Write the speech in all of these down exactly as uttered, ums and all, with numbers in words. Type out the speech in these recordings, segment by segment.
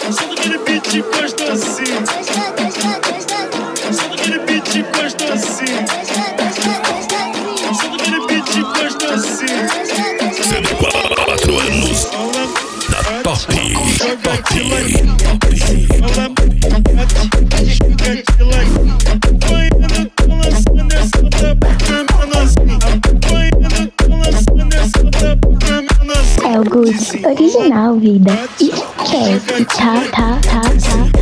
Só daquele beat gostosinho. Só daquele beat gostosinho. Só daquele beat gostosinho. sete quatro anos na top, top, top. É o Goods original, vida. Esquece. Tá, tá, tá, tá, tá.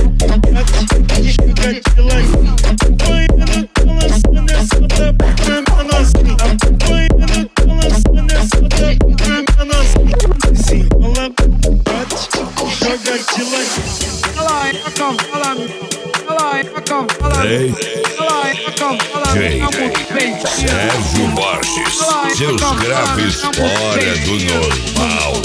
Ei, gente, Sérgio Borges, seus graves fora do normal.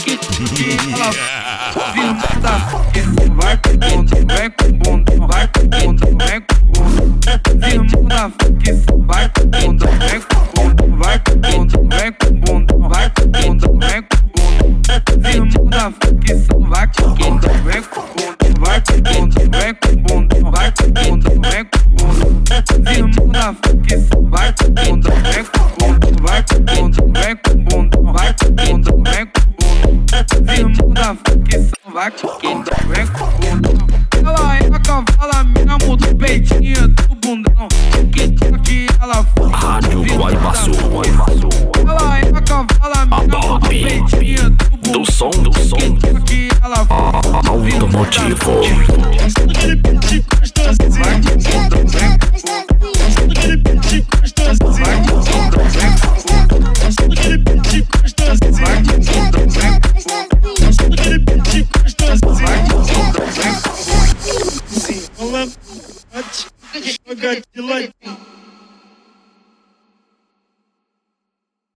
Vai com bunda, vai com bunda, vai com bunda, vai com bunda. Firmo na ficção, vai com bunda, vai com bunda, vai com bunda, vai com bunda, vai com bunda, vai com bunda. Firmo na ficção, vai com bunda, vai com bunda, vai com bunda, vai com bunda, vai com bunda, vai com bunda. Firmo na ficção, vai com bunda, vai com bunda, vai com bunda, vai com bunda, vai com bunda, vai com bunda. Firmo na ficção, vai com bunda, vai com bunda. Ela é a cavala mesmo do peitinho do bundão. Que toque ela foi. Rádio Guaibaçu. Ela é a cavala mesmo do peitinho do bundão. Do som, do som. Que toque ela foi. Automotivo. Só daquele beat gostosinho. Vai com bunda, vai com bunda. Só daquele beat gostosinho. Vai com bunda, vai com bunda. Só daquele beat gostosinho. Vai com bunda, vai com bunda. Só daquele beat gostosinho. Vai com bunda, vai com bunda. Sim, ela bate, joga de ladinho.